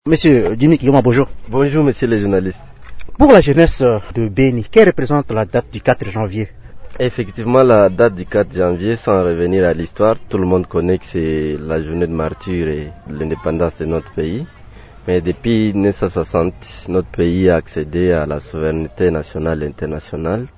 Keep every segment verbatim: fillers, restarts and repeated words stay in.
Monsieur Jimmy Kiyoma, bonjour. Bonjour, monsieur les journalistes. Pour la jeunesse de Béni, quelle représente la date du quatre janvier? Effectivement, la date du quatre janvier, sans revenir à l'histoire, tout le monde connaît que c'est la journée de martyre et de l'indépendance de notre pays. Mais depuis mille neuf cent soixante, notre pays a accédé à la souveraineté nationale et internationale.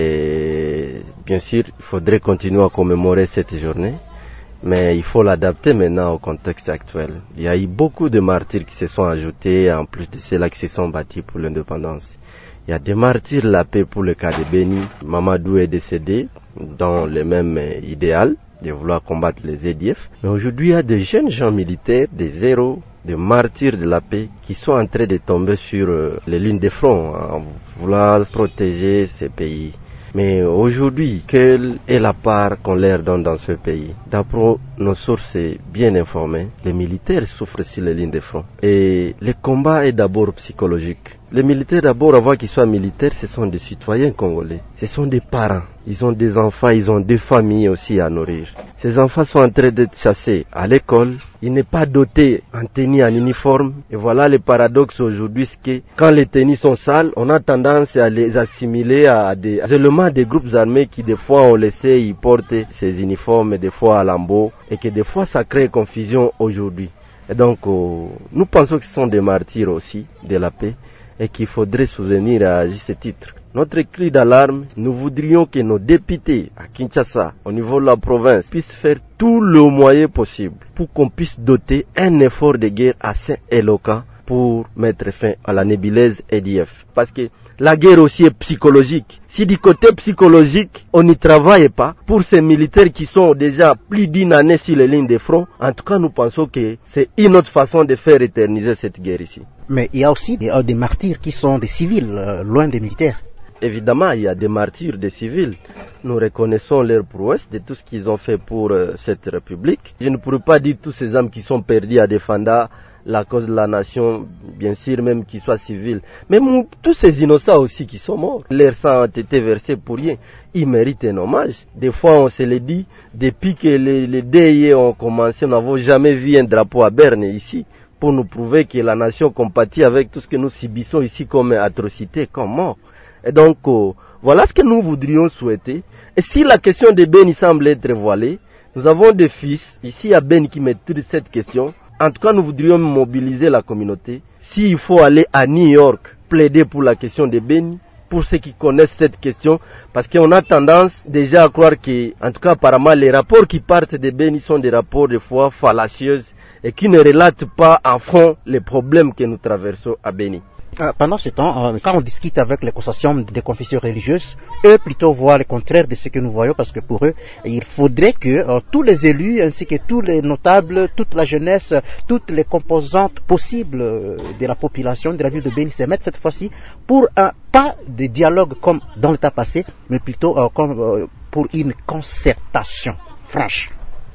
Et bien sûr, il faudrait continuer à commémorer cette journée. Mais il faut l'adapter maintenant au contexte actuel. Il y a eu beaucoup de martyrs qui se sont ajoutés, en plus de ceux-là qui se sont battus pour l'indépendance. Il y a des martyrs de la paix pour le cas de Béni. Mamadou est décédé dans le même idéal de vouloir combattre les A D F. Mais aujourd'hui, il y a des jeunes gens militaires, des héros, des martyrs de la paix qui sont en train de tomber sur les lignes de front en voulant protéger ces pays. Mais aujourd'hui, quelle est la part qu'on leur donne dans ce pays? D'après nos sources bien informées, les militaires souffrent sur les lignes de front. Et le combat est d'abord psychologique. Les militaires, d'abord, avant qu'ils soient militaires, ce sont des citoyens congolais. Ce sont des parents. Ils ont des enfants, ils ont des familles aussi à nourrir. Ces enfants sont en train d'être chassés à l'école. Ils n'est pas dotés en tenue, en uniforme. Et voilà le paradoxe aujourd'hui, c'est que quand les tenues sont sales, on a tendance à les assimiler à des éléments des groupes armés qui des fois ont laissé y porter ces uniformes, des fois à lambeaux, et que des fois ça crée confusion aujourd'hui. Et donc, euh, nous pensons que ce sont des martyrs aussi de la paix et qu'il faudrait soutenir à ce titre. Notre cri d'alarme, nous voudrions que nos députés à Kinshasa, au niveau de la province, puissent faire tout le moyen possible pour qu'on puisse doter un effort de guerre assez éloquent pour mettre fin à la nébuleuse A D F. Parce que la guerre aussi est psychologique. Si du côté psychologique, on n'y travaille pas, pour ces militaires qui sont déjà plus d'une année sur les lignes de front, en tout cas nous pensons que c'est une autre façon de faire éterniser cette guerre ici. Mais il y a aussi des, euh, des martyrs qui sont des civils, euh, loin des militaires. Évidemment, il y a des martyrs des civils. Nous reconnaissons leur prouesse de tout ce qu'ils ont fait pour euh, cette république. Je ne pourrais pas dire tous ces hommes qui sont perdus à défendre la cause de la nation, bien sûr, même qu'ils soient civils. Mais tous ces innocents aussi qui sont morts, leur sang a été versé pour rien. Ils méritent un hommage. Des fois, on se le dit, depuis que les, les D I E ont commencé, nous n'avons jamais vu un drapeau à Berne ici, pour nous prouver que la nation compatit avec tout ce que nous subissons ici comme atrocité, comme mort. Et donc, euh, voilà ce que nous voudrions souhaiter. Et si la question de Béni semble être voilée, nous avons des fils ici à Béni qui maîtrisent cette question. En tout cas, nous voudrions mobiliser la communauté. S'il faut aller à New York, plaider pour la question de Béni, pour ceux qui connaissent cette question, parce qu'on a tendance déjà à croire que, en tout cas apparemment, les rapports qui partent de Béni sont des rapports de foi fallacieux et qui ne relatent pas en fond les problèmes que nous traversons à Béni. Euh, pendant ce temps, euh, quand on discute avec les consortiums des confessions religieuses, eux plutôt voient le contraire de ce que nous voyons, parce que pour eux, il faudrait que euh, tous les élus, ainsi que tous les notables, toute la jeunesse, toutes les composantes possibles euh, de la population de la ville de Béni se mettent cette fois-ci pour un pas de dialogue comme dans le temps passé, mais plutôt euh, comme, euh, pour une concertation franche.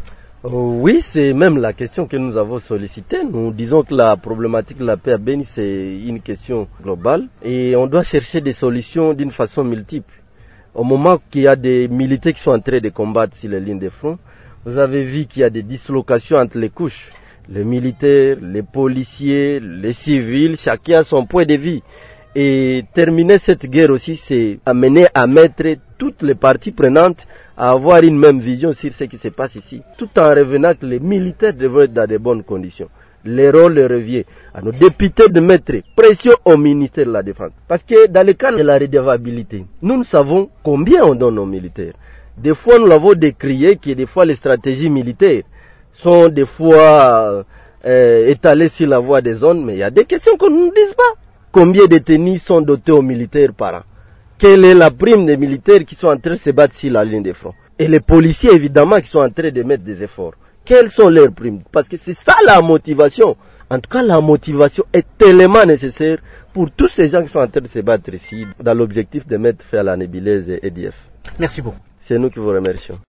Oui, c'est même la question que nous avons sollicitée. Nous disons que la problématique de la paix à Béni, c'est une question globale et on doit chercher des solutions d'une façon multiple. Au moment qu'il y a des militaires qui sont en train de combattre sur les lignes de front, vous avez vu qu'il y a des dislocations entre les couches. Les militaires, les policiers, les civils, chacun a son point de vue. Et terminer cette guerre aussi, c'est amener à mettre toutes les parties prenantes à avoir une même vision sur ce qui se passe ici, tout en revenant que les militaires devraient être dans de bonnes conditions. Le rôle revient à nos députés de mettre pression au ministère de la Défense. Parce que dans le cas de la redevabilité, nous nous savons combien on donne aux militaires. Des fois, nous l'avons décrié que des fois les stratégies militaires sont des fois euh, étalées sur la voie des zones, mais il y a des questions qu'on ne nous dise pas. Combien de tenues sont dotées aux militaires par an? Quelle est la prime des militaires qui sont en train de se battre sur la ligne de front? Et les policiers, évidemment, qui sont en train de mettre des efforts. Quelles sont leurs primes? Parce que c'est ça la motivation. En tout cas, la motivation est tellement nécessaire pour tous ces gens qui sont en train de se battre ici, dans l'objectif de mettre fin à la nébuleuse A D F. Merci beaucoup. C'est nous qui vous remercions.